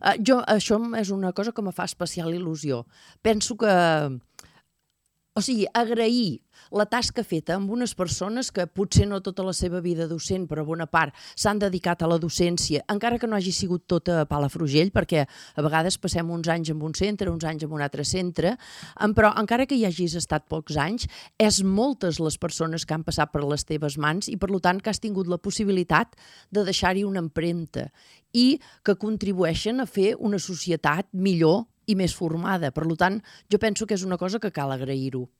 Això és una cosa que me fa especial il·lusió. Penso que, o sigui, agrair la tasca feta amb unes persones que potser no tota la seva vida docent, però bona part s'han dedicat a la docència, encara que no hagi sigut tota a Palafrugell, perquè a vegades passem uns anys en un centre, uns anys en un altre centre, però encara que hi hagis estat pocs anys, és moltes les persones que han passat per les teves mans i per tant que has tingut la possibilitat de deixar-hi una empremta i que contribueixen a fer una societat millor i més formada. Per tant, jo penso que és una cosa que cal agrair-ho.